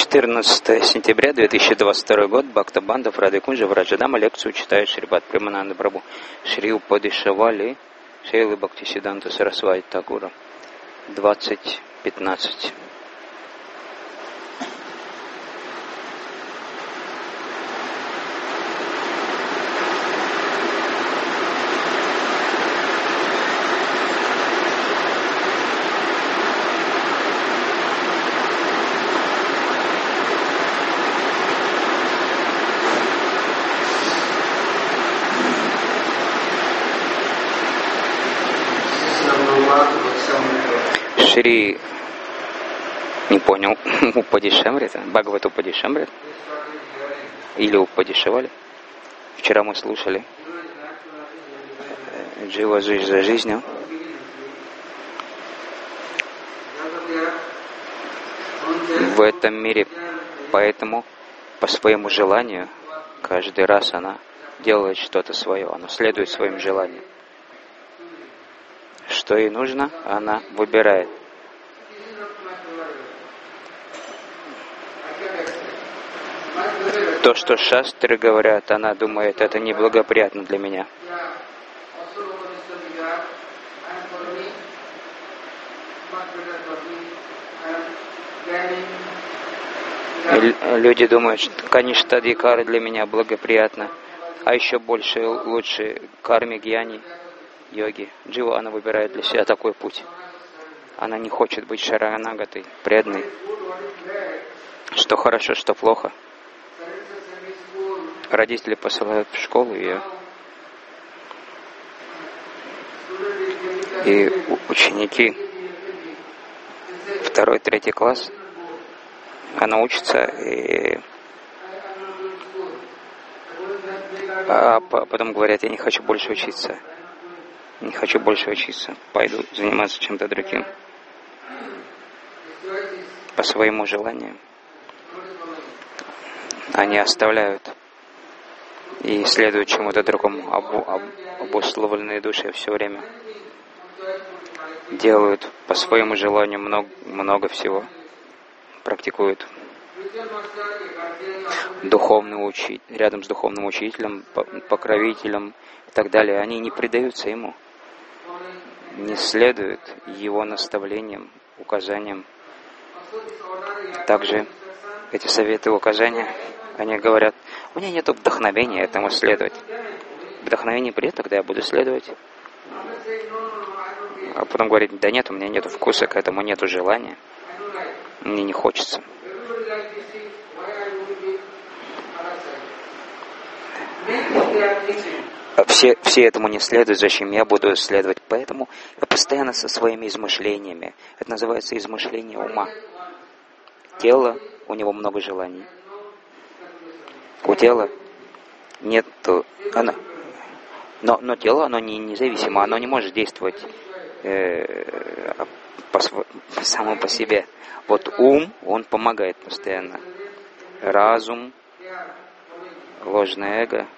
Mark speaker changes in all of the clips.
Speaker 1: 14 сентября 2022 год. Бхактабандов Радха Кунджа Враджадама. Лекцию читает Шрипад Премананда Прабху. Шри Упадишавали Шейлы Бхактисиданта Сарасвати Такура. 20:15. Шри, не понял, Упадишамрита, Бхагават Упадишамрит или Упадишавали. Вчера мы слушали Джива жизнь за жизнью. В этом мире, поэтому по своему желанию каждый раз она делает что-то свое, она следует своим желаниям. Что ей нужно, она выбирает. То, что шастры говорят, она думает, это неблагоприятно для меня. Люди думают, что Каништадикара для меня благоприятно, а еще больше, лучше карми, гьяни, йоги. Джива, она выбирает для себя такой путь. Она не хочет быть шаранагатой, преданной. Что хорошо, что плохо. Родители посылают в школу ее. И ученики 2-3 класс, она учится, а потом говорят, я не хочу больше учиться. Не хочу больше учиться. Пойду заниматься чем-то другим. По своему желанию. Они оставляют и следуют чему-то другому. Обусловленные души все время делают по своему желанию много всего. Практикуют. Рядом с духовным учителем, покровителем и так далее. Они не предаются ему. Не следуют его наставлениям, указаниям. Также эти советы и указания, они говорят, у меня нет вдохновения этому следовать. Вдохновение придет, тогда я буду следовать. А потом говорит, да нет, у меня нет вкуса к этому, нет желания. Мне не хочется. Все этому не следуют, зачем я буду следовать. Поэтому я постоянно со своими измышлениями. Это называется измышление ума. Тело, у него много желаний. У тела нет... Но тело, оно не независимо, оно не может действовать само по себе. Вот ум, он помогает постоянно. Разум, ложное эго,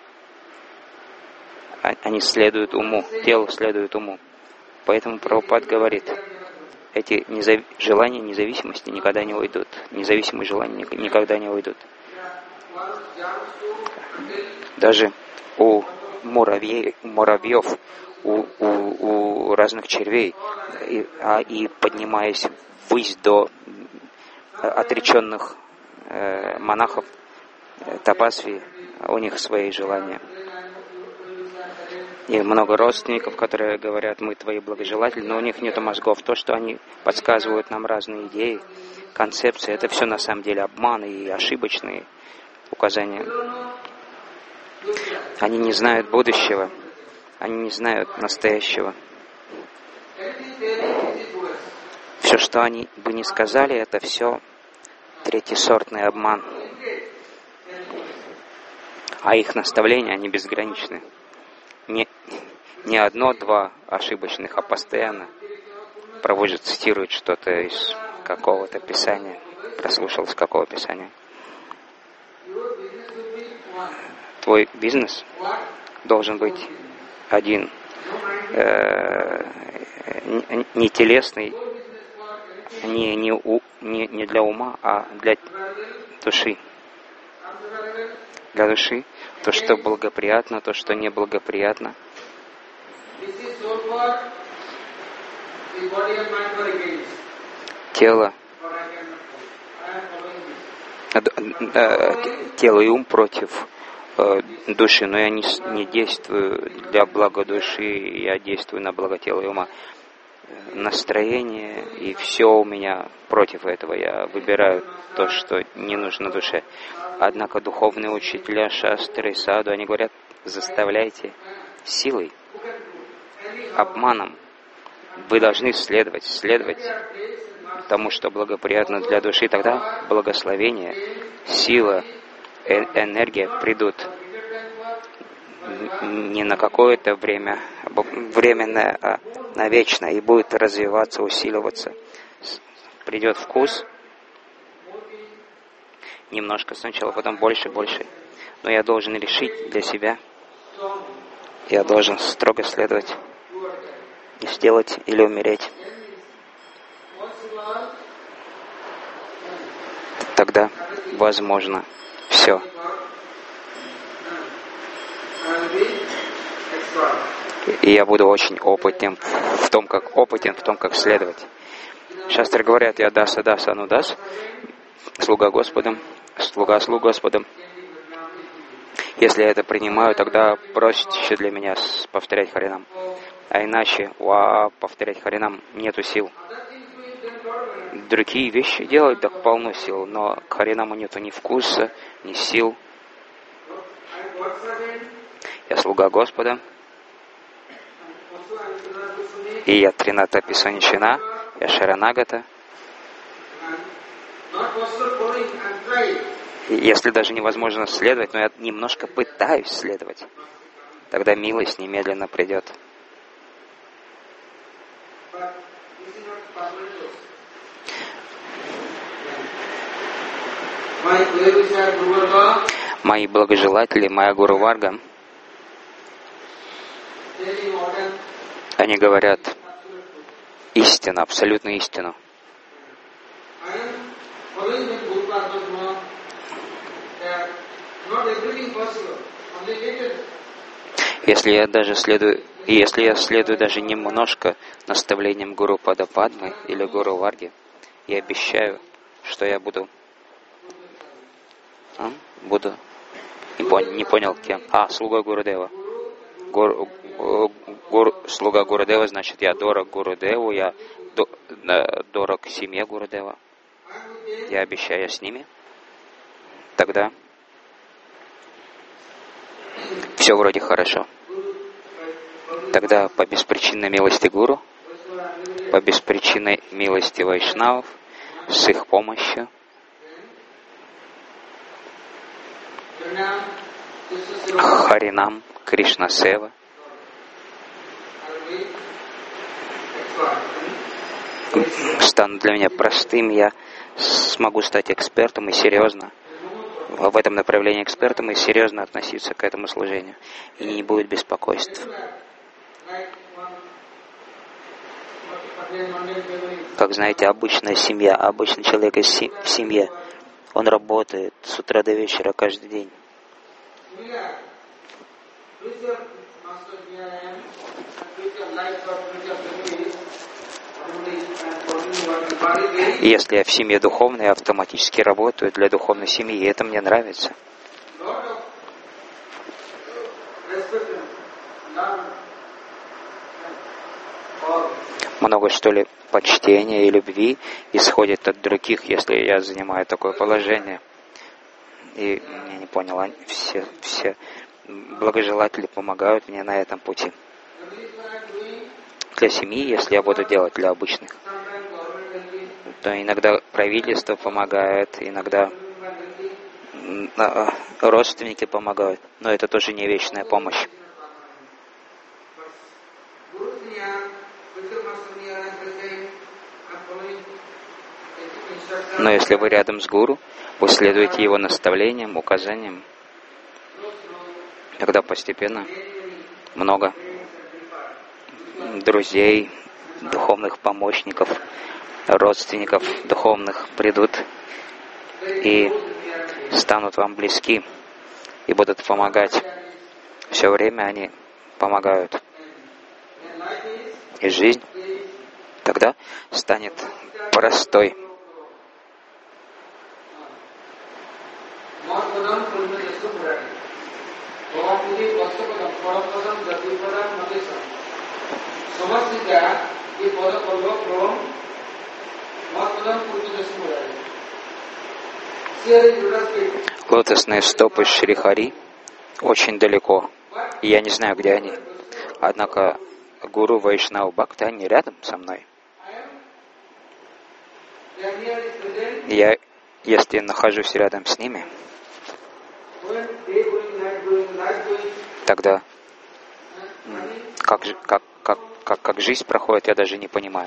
Speaker 1: они следуют уму, тело следует уму. Поэтому Прабхупад говорит, эти желания независимости никогда не уйдут. Независимые желания никогда не уйдут. Даже у муравьев, у разных червей, и поднимаясь ввысь до отреченных монахов, тапасви, у них свои желания. И много родственников, которые говорят, мы твои благожелатели, но у них нет мозгов. То, что они подсказывают нам разные идеи, концепции, это все на самом деле обман и ошибочные указания. Они не знают будущего, они не знают настоящего. Все, что они бы не сказали, это все третьесортный обман. А их наставления, они безграничны. Не одно-два ошибочных, а постоянно проводят, цитируют что-то из какого-то писания, прослушал с какого писания. Твой бизнес должен быть один, не телесный, не для ума, а души. Для души то, что благоприятно, то, что неблагоприятно. Тело и ум против души, но я не действую для блага души, я действую на благо тела и ума. Настроение и все у меня против этого. Я выбираю то, что не нужно душе. Однако духовные учителя, шастры и саду, они говорят, заставляйте силой, обманом. Вы должны следовать тому, что благоприятно для души. Тогда благословение, сила, энергия придут не на какое-то время, временное, а на вечно, и будет развиваться, усиливаться. Придет вкус, немножко сначала, потом больше. Но я должен решить для себя, я должен строго следовать, и сделать или умереть. Тогда возможно все. И я буду очень опытен в том, как следовать. Шастры говорят, я даса анудас, слуга слуг Господом. Если я это принимаю, тогда бросьте для меня повторять Харинам. А иначе, повторять Харинам нету сил. Другие вещи делать, так полно сил, но к Харинаму нету ни вкуса, ни сил. Я слуга Господа, и я Трината Писаничина, я Шаранагата. И если даже невозможно следовать, но я немножко пытаюсь следовать, тогда милость немедленно придет. Мои благожелатели, моя Гуру Варга, они говорят истину, абсолютную истину. Если я следую даже немножко наставлениям Гуру Падападмы или Гуру Варги, я обещаю, что я буду... Не понял кем. Слуга Гурудева. Слуга Гурудева, значит, я дорог Гурудеву, я дорог семье Гурудева. Я обещаю, я с ними. Тогда все вроде хорошо. Тогда по беспричинной милости Гуру, по беспричинной милости Вайшнавов, с их помощью, Харинам, Кришна Сева, станут для меня простым, я смогу стать экспертом и серьезно в этом направлении экспертом и серьезно относиться к этому служению. И не будет беспокойств. Как знаете, обычная семья, обычный человек в семье, он работает с утра до вечера каждый день. Если я в семье духовной, я автоматически работаю для духовной семьи, и это мне нравится. Много, что ли, почтения и любви исходит от других, если я занимаю такое положение. И я не понял, все благожелатели помогают мне на этом пути. Для семьи, если я буду делать для обычных, то иногда правительство помогает, иногда родственники помогают, но это тоже не вечная помощь. Но если вы рядом с гуру, вы следуете его наставлениям, указаниям, тогда постепенно много друзей, духовных помощников, родственников духовных придут, и станут вам близки и будут помогать. Все время они помогают. И жизнь тогда станет простой. Лотосные стопы Шри Хари очень далеко, и я не знаю, где они. Однако Гуру Вайшнав Бхакти, они рядом со мной. Я, если нахожусь рядом с ними, тогда как жизнь проходит, я даже не понимаю.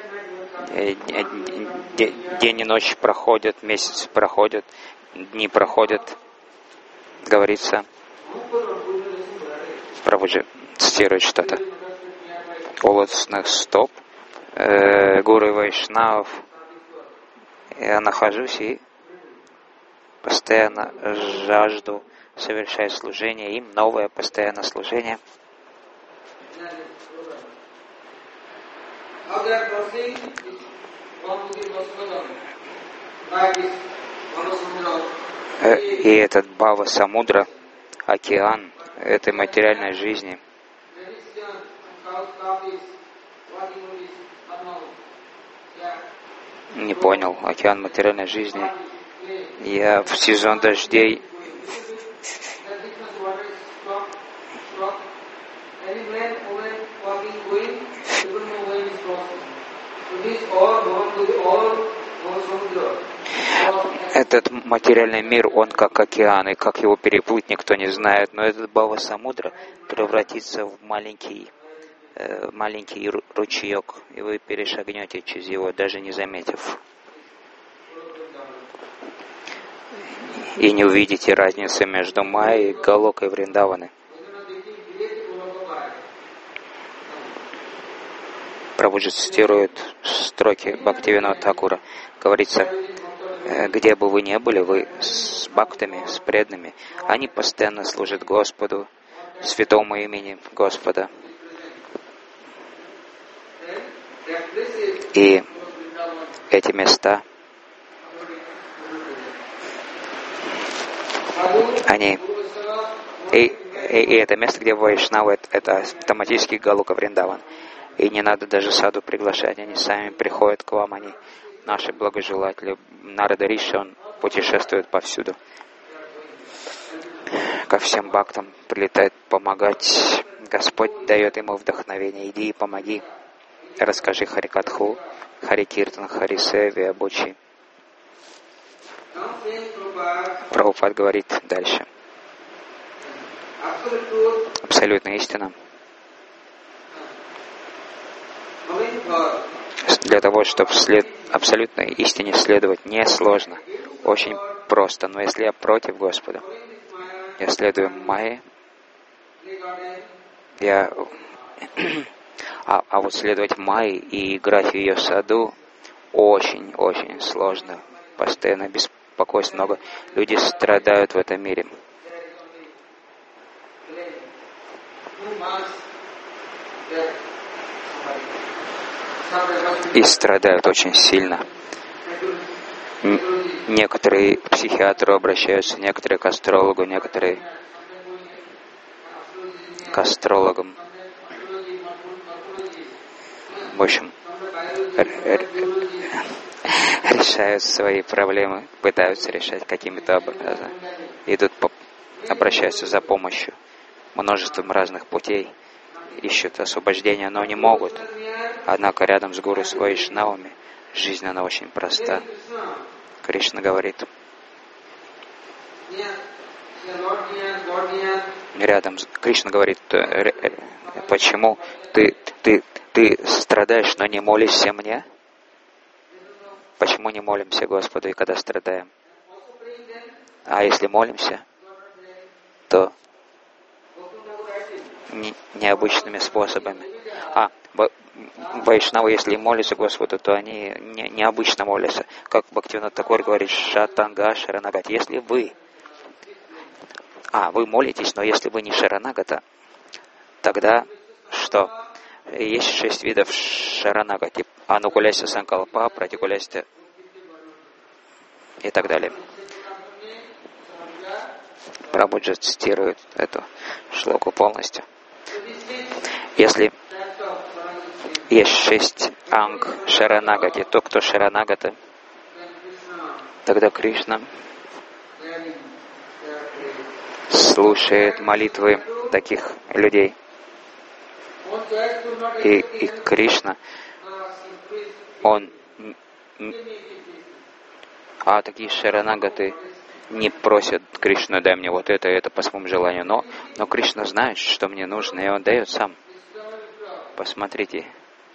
Speaker 1: День и ночь проходят, месяцы проходят, дни проходят. Говорится, Прабхуджи цитирует что-то. У лотосных стоп Гуру Вайшнавов я нахожусь и постоянно жажду совершать служение им, новое постоянное служение. И этот Бхава Самудра, океан этой материальной жизни, не понял, океан материальной жизни. Я в сезон дождей этот материальный мир, он как океан, и как его переплыть, никто не знает. Но этот Бхава Самудра превратится в маленький ручеек, и вы перешагнете через его, даже не заметив. И не увидите разницы между Майей и Галокой Вриндаваны. Прабхуджи цитирует строки Бхактивинода Thakura. Говорится, где бы вы ни были, вы с бхактами, с преданными, они постоянно служат Господу, святому имени Господа. И эти места, они... И это место, где Вайшнавы, это автоматически Галока Вриндаван. И не надо даже саду приглашать, они сами приходят к вам, они наши благожелатели. Нарада Риши, он путешествует повсюду. Ко всем бхактам прилетает помогать. Господь дает ему вдохновение. Иди и помоги. Расскажи Харикатху, Харикиртан, Харисеви, обучи. Прабхупад говорит дальше. Абсолютная истина. Для того, чтобы абсолютной истине следовать, несложно, очень просто. Но если я против Господа, я следую Майе, а вот следовать Майе и играть в ее саду очень-очень сложно. Постоянно беспокойство много. Люди страдают в этом мире. И страдают очень сильно. Некоторые к психиатру обращаются, некоторые к астрологу, некоторые к астрологам. В общем, решают свои проблемы, пытаются решать какими-то образом. Обращаются за помощью множеством разных путей, ищут освобождения, но не могут. Однако рядом с Гуру, с Вайшнавами, жизнь, она очень проста. Кришна говорит, Кришна говорит, почему ты страдаешь, но не молишься мне? Почему не молимся Господу, и когда страдаем? А если молимся, то необычными способами. Вайшнавы, если молятся Господу, то они необычно молятся. Как Бхактивинода Такур говорит, Шатанга Шаранагат. Если вы молитесь, но если вы не Шаранагата, тогда что? Есть 6 видов Шаранагати. Анукуляся Санкалпа, Пратикуляся и так далее. Прабхуджа цитирует эту шлоку полностью. Если есть 6 анг Шаранагати, то кто Шаранагата, тогда Кришна слушает молитвы таких людей. И Кришна, он... такие Шаранагаты не просят Кришну, дай мне вот это по своему желанию. Но Кришна знает, что мне нужно, и он дает сам. Посмотрите.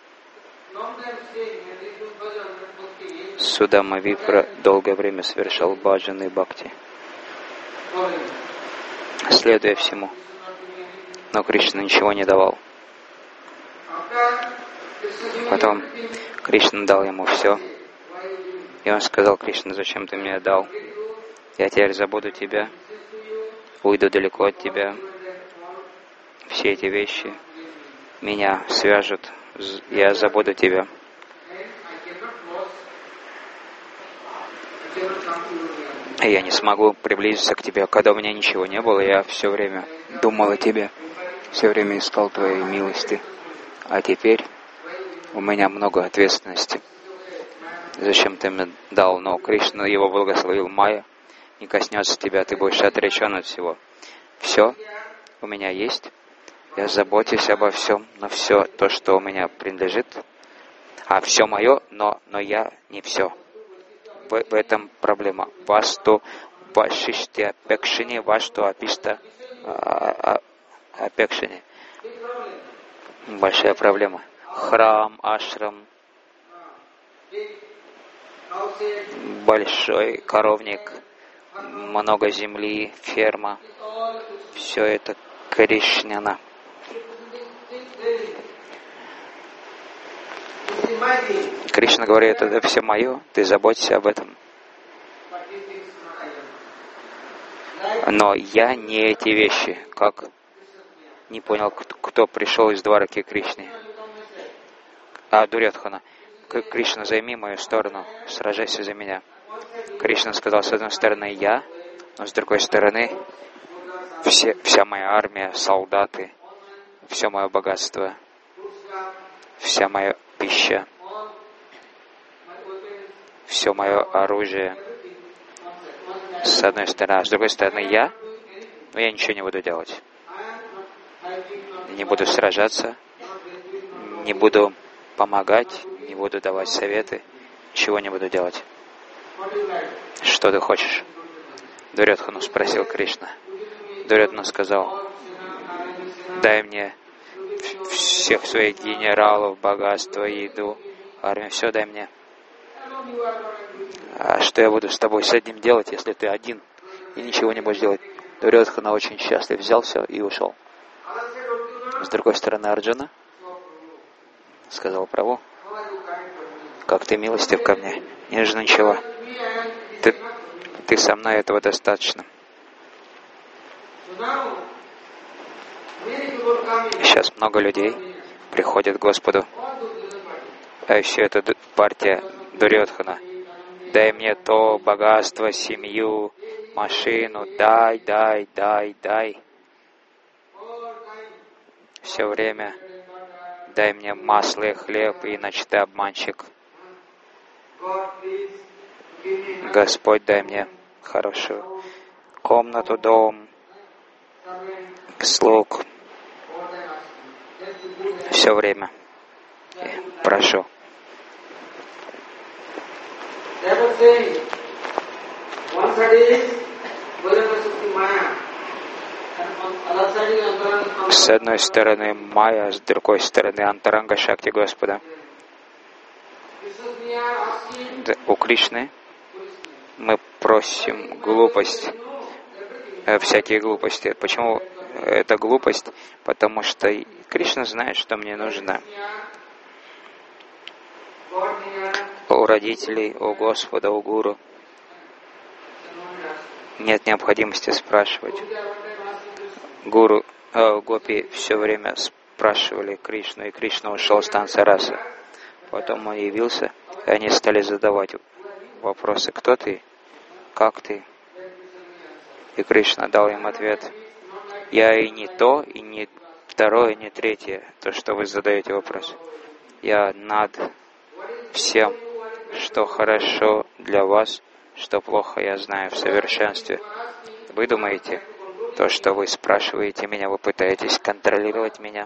Speaker 1: Судама Випра долгое время совершал баджан и бхакти, следуя всему. Но Кришна ничего не давал. Потом Кришна дал ему все. И он сказал: Кришна, зачем ты мне дал? Я теперь забуду тебя, уйду далеко от тебя. Все эти вещи меня свяжут, я забуду тебя. И я не смогу приблизиться к тебе. Когда у меня ничего не было, я все время думал о тебе, все время искал твоей милости. А теперь у меня много ответственности. Зачем ты мне дал? Но Кришна его благословил. Майя не коснется тебя, ты будешь отречен от всего. Все у меня есть. Я заботюсь обо всем, но все то, что у меня принадлежит, все мое, но я не все. В этом проблема. Васту вашишти апекшини, вашту апишта апекшини. Большая проблема. Храм, ашрам, большой коровник, много земли, ферма. Все это Кришняна. Кришна говорит, это все мое, ты заботься об этом. Но я не эти вещи. Как? Не понял, кто пришел из Двараки к Кришне. Дурьодхана. Кришна, займи мою сторону, сражайся за меня. Кришна сказал, с одной стороны я, но с другой стороны вся моя армия, солдаты, все мое богатство, вся моя пища, все мое оружие. С одной стороны, а с другой стороны я, но я ничего не буду делать. Не буду сражаться, не буду помогать, не буду давать советы, ничего не буду делать. Что ты хочешь? Дурьодхану спросил Кришна. Дурьодхана сказал, дай мне всех своих генералов, богатство, еду, армию, все дай мне. А что я буду с тобой с одним делать, если ты один и ничего не будешь делать? Дурьодхана очень счастлив, взял все и ушел. С другой стороны, Арджуна сказал Прабху, как ты милостив ко мне, не нужно ничего. Ты со мной, этого достаточно. Сейчас много людей приходят к Господу, а все это партия Дурьодхана. Дай мне то богатство, семью, машину, дай. Все время дай мне масло и хлеб, иначе ты обманщик. Господь, дай мне хорошую комнату, дом, слуг. Все время прошу. С одной стороны Майя, с другой стороны Антаранга Шакти Господа. У Кришны мы просим глупость, всякие глупости. Почему это глупость, потому что Кришна знает, что мне нужно. У родителей, у Господа, у Гуру нет необходимости спрашивать. Гуру, гопи все время спрашивали Кришну, и Кришна ушел с танца раса. Потом он явился, и они стали задавать вопросы: кто ты, как ты? И Кришна дал им ответ: я и не то, и не второе, и не третье, то, что вы задаете вопрос. Я над всем, что хорошо для вас, что плохо, я знаю в совершенстве. Вы думаете, то, что вы спрашиваете меня, вы пытаетесь контролировать меня?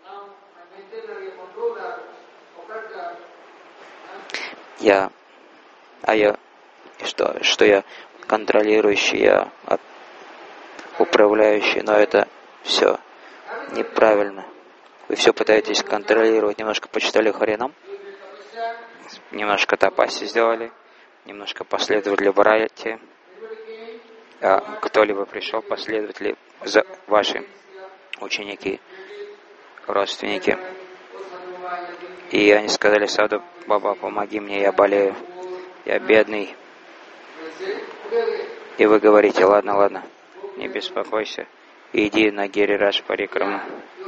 Speaker 1: Что я контролирующий, я управляющий, но это все неправильно. Вы все пытаетесь контролировать. Немножко почитали Харинам, немножко тапаси сделали, немножко последовали братья. Кто-либо пришел, последователи, ваши ученики, родственники. И они сказали: Саду Баба, помоги мне, я болею, я бедный. И вы говорите: ладно, не беспокойся, иди на Гирирадж Парикраму.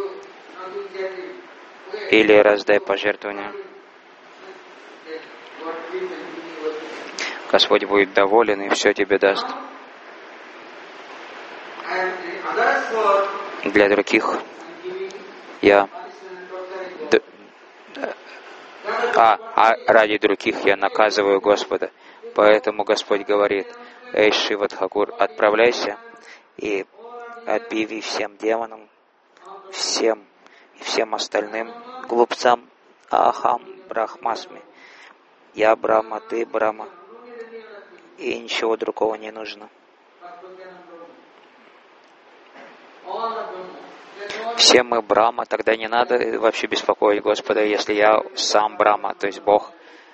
Speaker 1: Или раздай пожертвования. Господь будет доволен и все тебе даст. Для других ради других я наказываю Господа. Поэтому Господь говорит: эй, Шива Тхакур, отправляйся и объяви всем демонам, всем остальным глупцам: Ахам Брахмасми. Я Брахма, ты Брахма. И ничего другого не нужно. Все мы Брахма, тогда не надо вообще беспокоить Господа, если я сам Брахма, то есть Бог.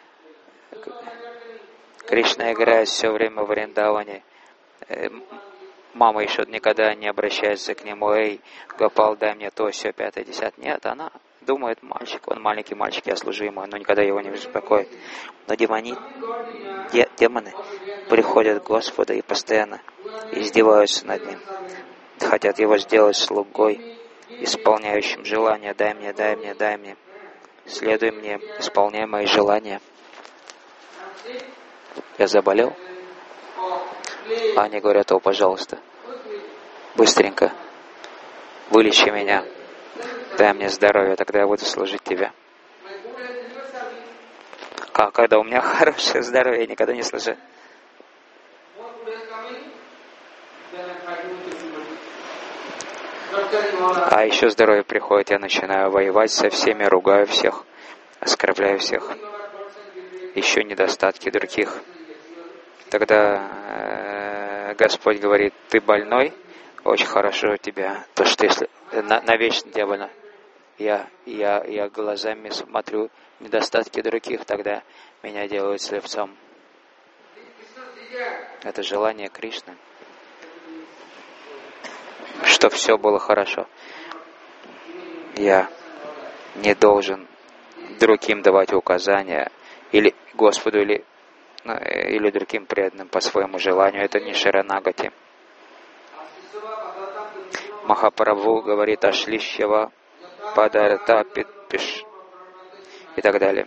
Speaker 1: Кришна играет все время в Вриндаване. Мама еще никогда не обращается к нему: эй, Гопал, дай мне то, все, 5, 10. Нет, она думает: мальчик, он маленький мальчик, я служу ему, но никогда его не беспокоит. Но демоны приходят к Господу и постоянно издеваются над ним. Хотят его сделать слугой, исполняющим желания: дай мне, следуй мне, исполняй мои желания. Я заболел? Они говорят: о, пожалуйста, быстренько, вылечи меня, дай мне здоровье, тогда я буду служить тебе. Когда у меня хорошее здоровье, я никогда не служу. А еще здоровье приходит, я начинаю воевать со всеми, ругаю всех, оскорбляю всех. Еще недостатки других. Тогда Господь говорит: ты больной, очень хорошо у тебя. То, что если навечно тебя больно, я глазами смотрю недостатки других, тогда меня делают слепцом. Это желание Кришны, что все было хорошо. Я не должен другим давать указания, или Господу, или другим преданным по своему желанию. Это не Шаранагати. Махапрабху говорит: Ашлишьява Падарта Питпиш и так далее.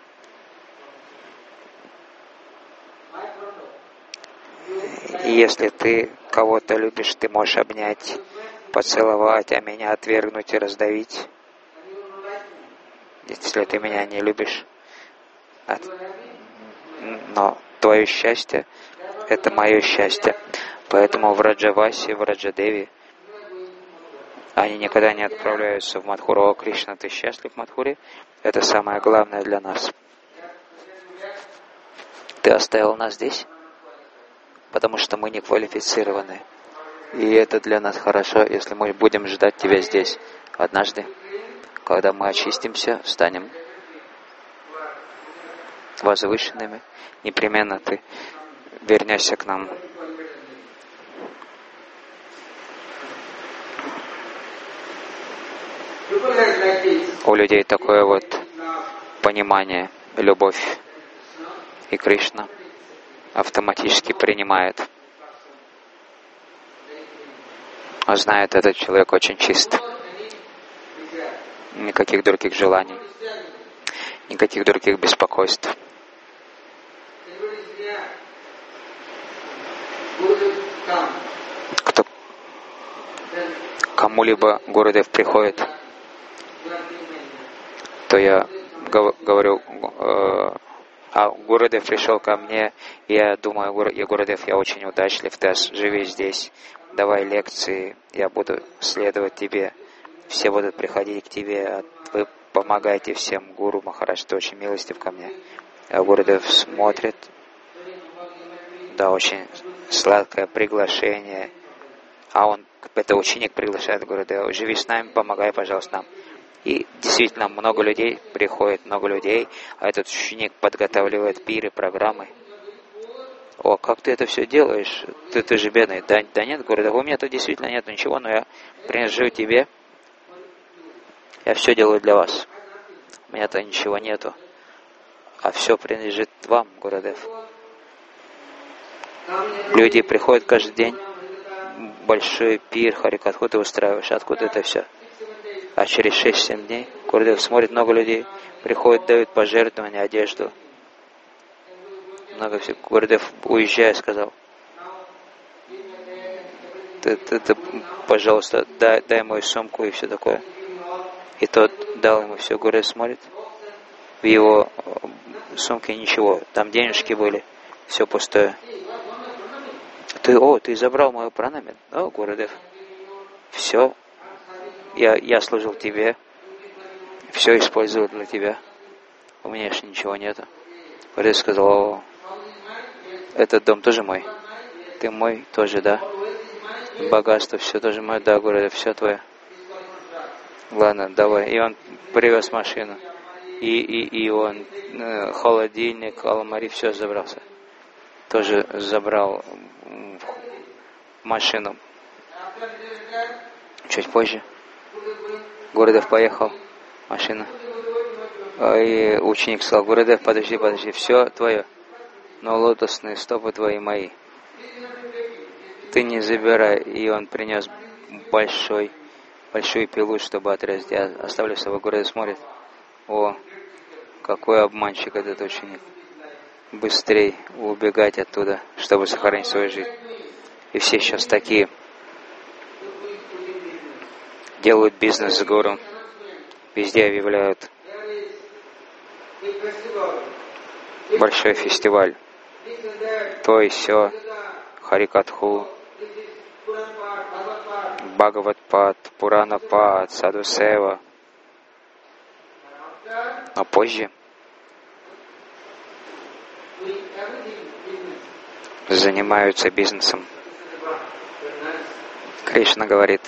Speaker 1: И если ты кого-то любишь, ты можешь обнять, поцеловать, а меня отвергнуть и раздавить. Если ты меня не любишь, но твое счастье — это мое счастье. Поэтому в Раджавасе, в Раджадеви они никогда не отправляются в Мадхуру. О, Кришна, ты счастлив в Мадхуре? Это самое главное для нас. Ты оставил нас здесь, потому что мы не квалифицированы. И это для нас хорошо, если мы будем ждать тебя здесь. Однажды, когда мы очистимся, станем возвышенными, непременно ты вернешься к нам. У людей такое вот понимание, любовь, и Кришна автоматически принимает. Он знает, этот человек очень чист. Никаких других желаний, никаких других беспокойств. Кто кому-либо Гурудев приходит, то я говорю, Гурудев пришел ко мне, и я думаю, Гурудев, я очень удачлив, ты живи здесь, давай лекции, я буду следовать тебе, все будут приходить к тебе, вы помогаете всем, Гуру Махарадж, ты очень милостив ко мне. А Гурудев смотрит, да, очень сладкое приглашение, это ученик приглашает Гурудева, живи с нами, помогай, пожалуйста, нам. И действительно, много людей приходит, много людей, а этот ученик подготавливает пиры, программы. О, как ты это все делаешь? Ты же бедный. Да нет, Гурудев, у меня тут действительно нет ничего, но я принадлежу тебе. Я все делаю для вас. У меня-то ничего нету. А все принадлежит вам, Гурудев. Люди приходят каждый день, большой пир, харикатху ты устраиваешь. Откуда это все? А через 6-7 дней Гурудев смотрит, много людей приходят, дают пожертвования, одежду. Много всего. Гурудев, уезжая, сказал, ты, пожалуйста, дай мою сумку и все такое. И тот дал ему все. Гурудев смотрит, в его сумке ничего, там денежки были, все пустое. Ты забрал мою пранами? О, Гурудев, все, я служил тебе, все использовал для тебя, у меня же ничего нету. Гурудев сказал, этот дом тоже мой, ты мой тоже, да? Богатство, все тоже мое, да, Гурудев, все твое. Ладно, давай. И он привез машину. И он холодильник, алмари, все забрался. Тоже забрал машину. Чуть позже Гурудев поехал, машина. И ученик сказал, Гурудев, подожди, все твое, но лотосные стопы твои мои. Ты не забирай. И он принес большую пилу, чтобы отрезать. Я оставлю с собой. Гурудев смотрит. О, какой обманщик этот ученик. Быстрей убегать оттуда, чтобы сохранить свою жизнь. И все сейчас такие делают бизнес с Гуру. Везде объявляют большой фестиваль. То и сё, Харикатху, Бхагават-пад, Пурана-пад, Саду-сева. Но позже занимаются бизнесом. Кришна говорит,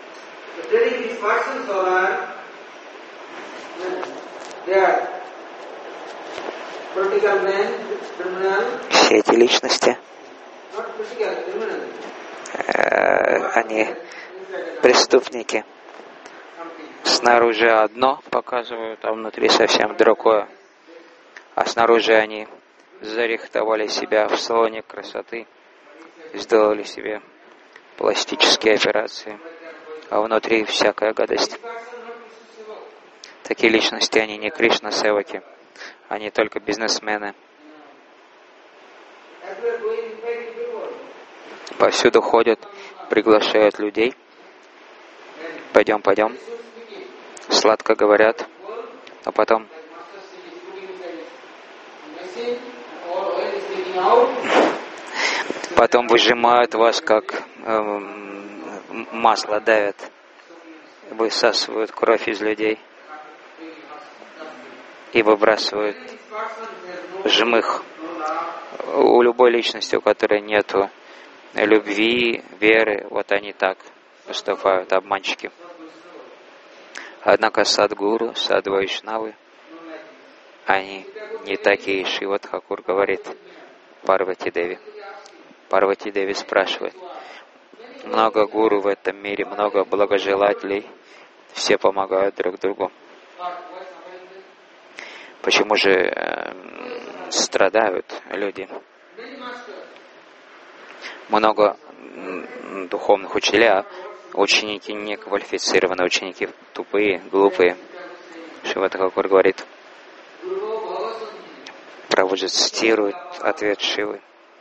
Speaker 1: все эти личности, они преступники. Снаружи одно показывают, а внутри совсем другое. А снаружи они зарихтовали себя в салоне красоты, сделали себе пластические операции, а внутри всякая гадость. Такие личности, они не Кришна-севаки, они только бизнесмены. Повсюду ходят, приглашают людей. Пойдем. Сладко говорят, а потом выжимают вас, как масло давят, высасывают кровь из людей и выбрасывают жмых. У любой личности, у которой нету любви, веры, вот они так поступают, обманщики. Однако Садгуру, Садвайшнавы, они не такие. Шива Тхакур говорит Парвати Деви. Парвати Деви спрашивает, много гуру в этом мире, много благожелателей, все помогают друг другу. Почему же страдают люди? Много духовных учителей, а ученики не квалифицированы, ученики тупые, глупые. Шрила Тхакур говорит, Прабхуджи цитирует ответ Шивы.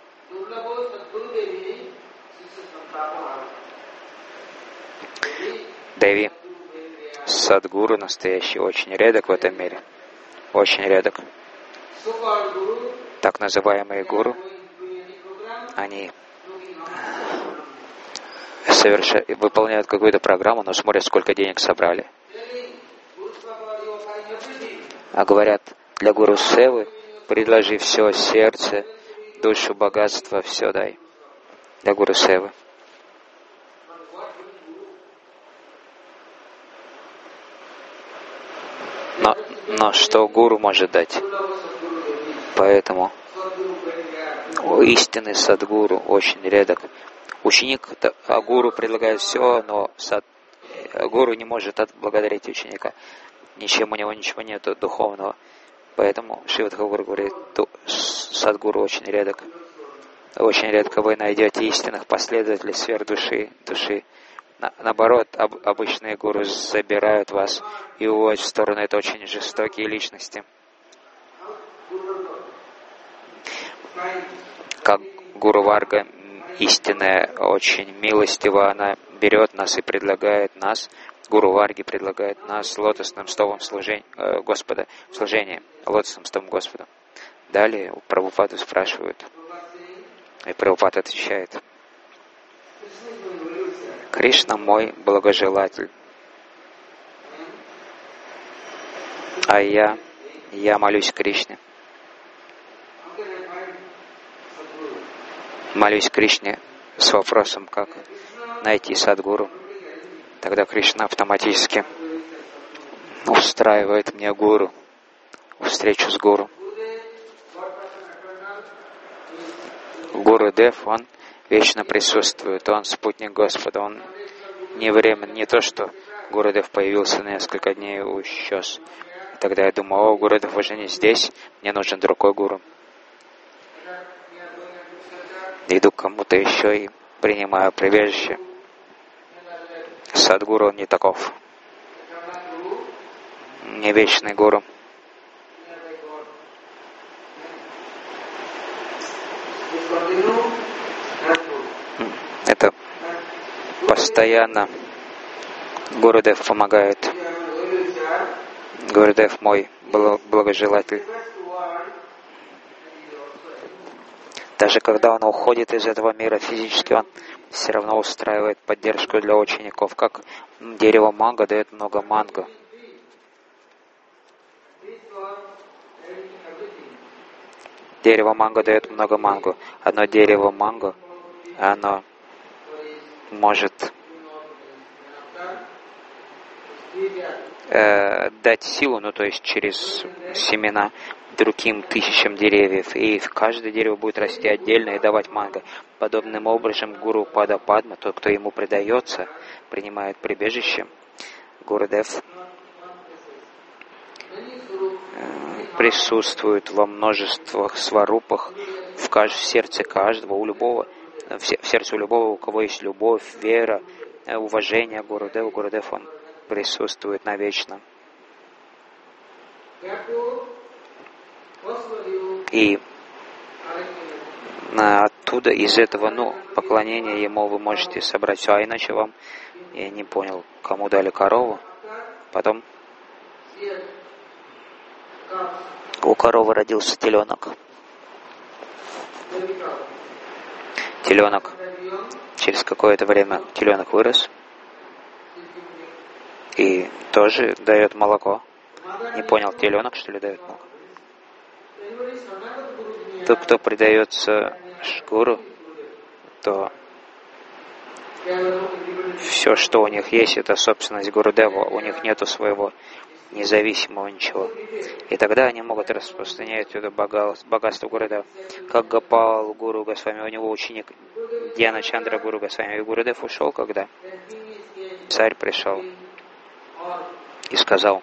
Speaker 1: Деви, Садгуру настоящий очень редок в этом мире. Очень редок. Так называемые гуру, они выполняют какую-то программу, но смотрят, сколько денег собрали. А говорят, для гуру севы предложи все, сердце, душу, богатство, все дай. Для гуру севы. Но что гуру может дать? Поэтому истинный садгуру очень редок. Ученик, а гуру предлагает все, но гуру не может отблагодарить ученика. Ничем у него ничего нет духовного. Поэтому Шрила Тхакур говорит, садгуру очень редок. Очень редко вы найдете истинных последователей сфер души. Наоборот, обычные гуру забирают вас и уводят в сторону. Это очень жестокие личности. Как Гуру Варга, истинная, очень милостива, она берет нас и предлагает нас, Гуру Варги предлагает нас лотосным стопом Господа, служение лотосным стопом Господа. Далее у Прабхупады спрашивают, и Прабхупада отвечает, Кришна мой благожелатель, а я молюсь Кришне. Молюсь Кришне с вопросом, как найти садгуру. Тогда Кришна автоматически устраивает мне гуру, встречу с гуру. Гуру Дев, он вечно присутствует, он спутник Господа, он не временно, не то, что Гурудев появился на несколько дней и исчез. Тогда я думаю, о, Гурудев уже не здесь, мне нужен другой гуру. Иду к кому-то еще и принимаю прибежище. Садгуру он не таков. Не вечный гуру. Это постоянно Гурудев помогает. Гурудев мой благожелатель. Даже когда он уходит из этого мира физически, он все равно устраивает поддержку для учеников, как дерево манго дает много манго. Дерево манго дает много манго. Одно дерево манго, оно может дать силу, ну то есть через семена другим тысячам деревьев, и каждое дерево будет расти отдельно и давать манго. Подобным образом Гуру Пада Падма, тот, кто ему предается, принимает прибежище. Гурудев присутствует во множествах сварупах, в сердце каждого, в сердце у любого, у кого есть любовь, вера, уважение к Гурудеву. Гурудев, он присутствует навечно. И оттуда, из этого, поклонения ему вы можете собрать все, а иначе вам, я не понял, кому дали корову, потом у коровы родился теленок. Через какое-то время теленок вырос и тоже дает молоко. Не понял, теленок, что ли, дает молоко? Тот, кто предается гуру, то все, что у них есть, это собственность Гурудева. У них нету своего независимого ничего. И тогда они могут распространять это богатство Гурудева. Как Гопал Гуру Госвами, у него ученик Дьяна Чандра Гуру Госвами. И Гурудев ушел, когда царь пришел. и сказал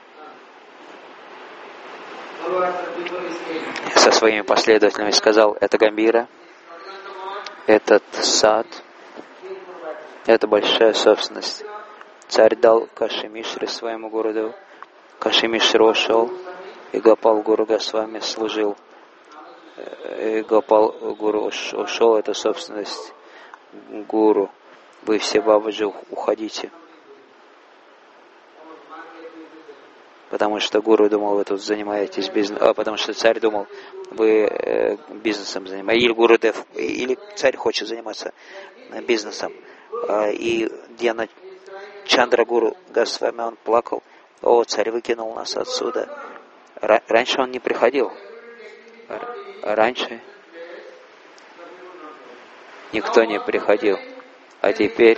Speaker 1: со своими последователями, сказал: это Гамбира, этот сад, это большая собственность. Царь дал Каши-Мишре своему Гурудеву. Каши-Мишра ушел, и Гопал Гуру Госвами служил. И Гопал Гуру ушел, это собственность Гуру. Вы все, Бабаджи, уходите. Потому что Гуру думал, вы тут занимаетесь бизнесом, потому что царь думал, вы бизнесом занимаетесь. Или Гурудев, или царь хочет заниматься бизнесом. И Дьяна Чандра Гуру Госвами, он плакал: о, царь выкинул нас отсюда. Раньше он не приходил. Раньше никто не приходил. А теперь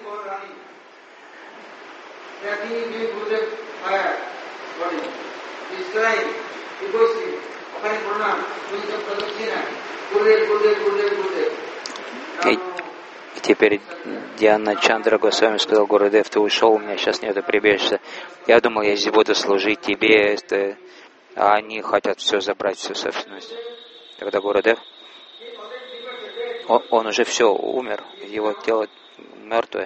Speaker 1: и теперь Дьяна Чандра Госвами сказал: Гурудев, ты ушел, у меня сейчас нету прибежища. Я думал, я здесь буду служить тебе, а они хотят все забрать, всю собственность. Тогда Гурудев, он уже все, умер, его тело мертвое.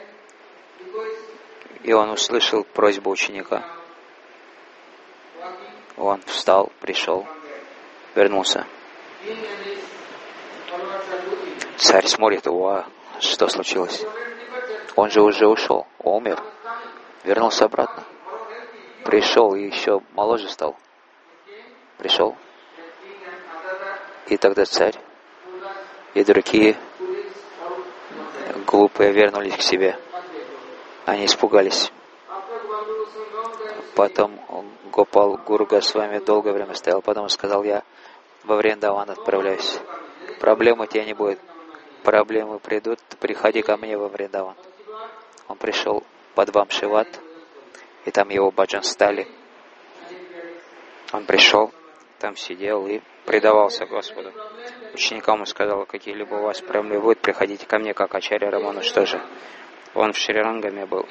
Speaker 1: И он услышал просьбу ученика. Он встал, пришел, вернулся. Царь смотрит: о, что случилось? Он же уже ушел, умер, вернулся обратно. Пришел и еще моложе стал. Пришел. И тогда царь и другие глупые вернулись к себе. Они испугались. Потом Гопал Гуру Госвами долгое время стоял. Потом сказал: я во Вриндаван отправляюсь. Проблем у тебя не будет. Проблемы придут, приходи ко мне во Вриндаван. Он пришел под Вамшиват, и там его баджан стали. Он пришел, там сидел и предавался Господу. Ученикам он сказал: какие-либо у вас проблемы будут, приходите ко мне, как Ачарья Раману. Что же? Он в Шри-Рангаме был.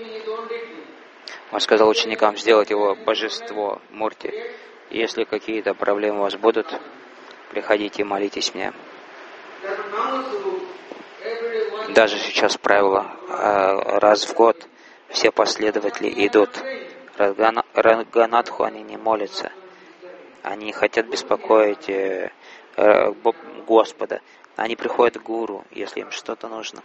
Speaker 1: Он сказал ученикам сделать его божество Мурти. Если какие-то проблемы у вас будут, приходите и молитесь мне. Даже сейчас правило: раз в год все последователи идут. Ранганатху они не молятся. Они не хотят беспокоить Господа. Они приходят к Гуру, если им что-то нужно.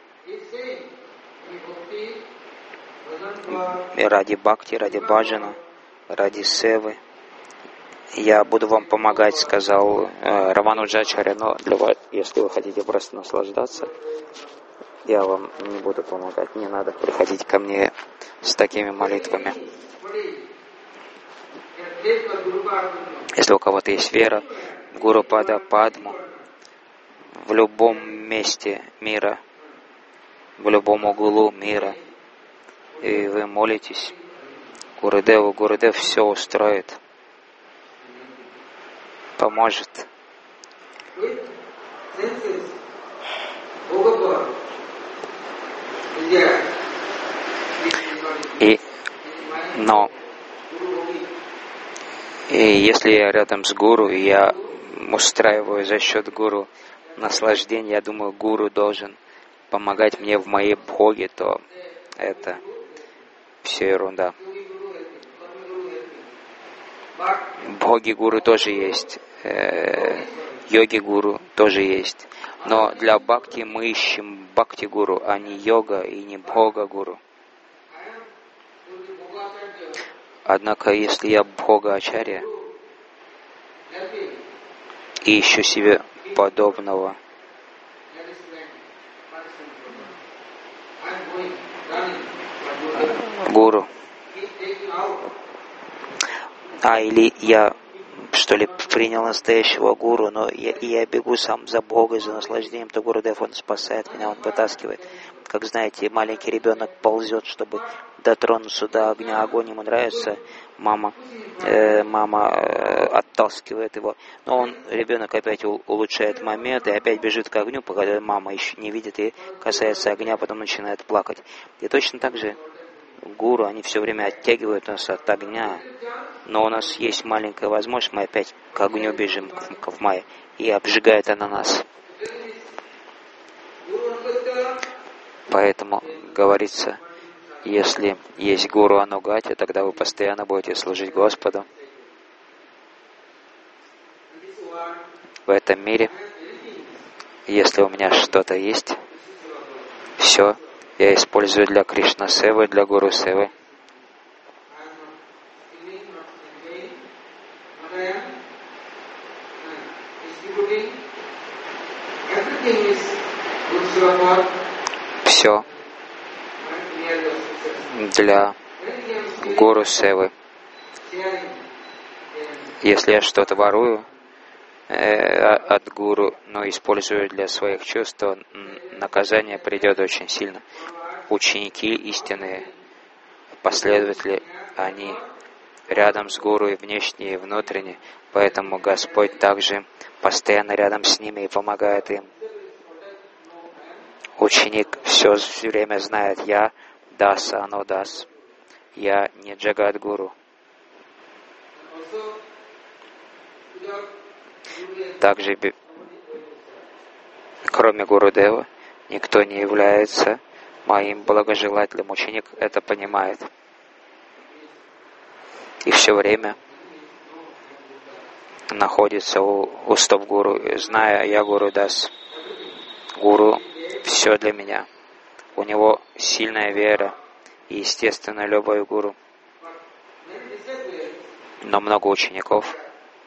Speaker 1: И ради бхакти, ради баджана, ради севы. Я буду вам помогать, сказал Рамануджачарья, но для вас, если вы хотите просто наслаждаться, я вам не буду помогать. Не надо приходить ко мне с такими молитвами. Если у кого-то есть вера, Гуру Пада Падму, в любом месте мира, в любом углу мира, и вы молитесь Гурудеву, Гурудев все устроит, поможет. И если я рядом с Гуру, и я устраиваю за счет Гуру наслаждение, я думаю, Гуру должен помогать мне в моей бхоге, то это все ерунда. Бхоги Гуру тоже есть, йоги Гуру тоже есть. Но для бхакти мы ищем бхакти Гуру, а не йога и не бхога Гуру. Однако, если я бхога ачарья и ищу себе подобного гуру, или я, что ли, принял настоящего гуру, но я бегу сам за Богом, за наслаждением, то Гурудев, он спасает меня, он вытаскивает. Как знаете, маленький ребенок ползет, чтобы дотронуться до огня, огонь ему нравится, мама отталкивает его, но ребенок опять улучшает момент и опять бежит к огню, пока мама еще не видит и касается огня, потом начинает плакать. И точно так же гуру, они все время оттягивают нас от огня. Но у нас есть маленькая возможность, мы опять к огню бежим в мае, и обжигает она нас. Поэтому говорится, если есть гуру анугати, тогда вы постоянно будете служить Господу. В этом мире, если у меня что-то есть, все я использую для Кришна Севы, для Гуру Севы. Все для Гуру Севы. Если я что-то ворую от Гуру, но использую для своих чувств, то наказание придет очень сильно. Ученики истинные, последователи, они рядом с Гуру и внешне, и внутренне, поэтому Господь также постоянно рядом с ними и помогает им. Ученик все время знает, я даса, оно дас. Я не Джагадгуру. Также, кроме Гурудева, никто не является моим благожелателем. Ученик это понимает. И все время находится у стоп Гуру, зная, я Гуру Дас. Гуру все для меня. У него сильная вера и, естественно, любовь к Гуру. Но много учеников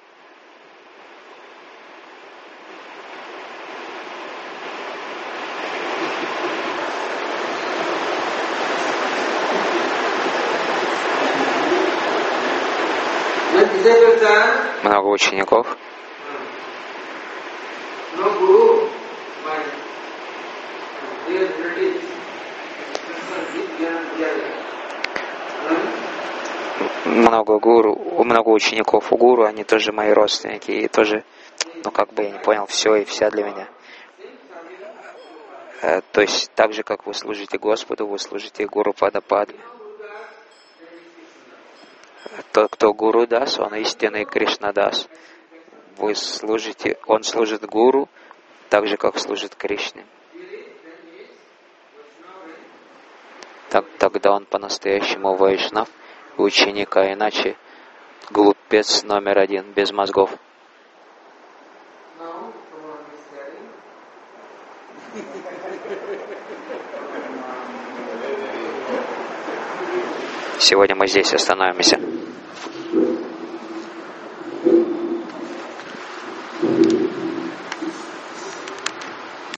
Speaker 1: много учеников у гуру, они тоже мои родственники, и тоже, я не понял, все и вся для меня. То есть, так же, как вы служите Господу, вы служите Гуру Падападме. Тот, кто Гуру Дас, он истинный Кришна Дас. Вы служите, он служит Гуру, так же, как служит Кришне. Тогда он по-настоящему вайшнав, ученик, а иначе глупец номер один, без мозгов. Сегодня мы здесь остановимся.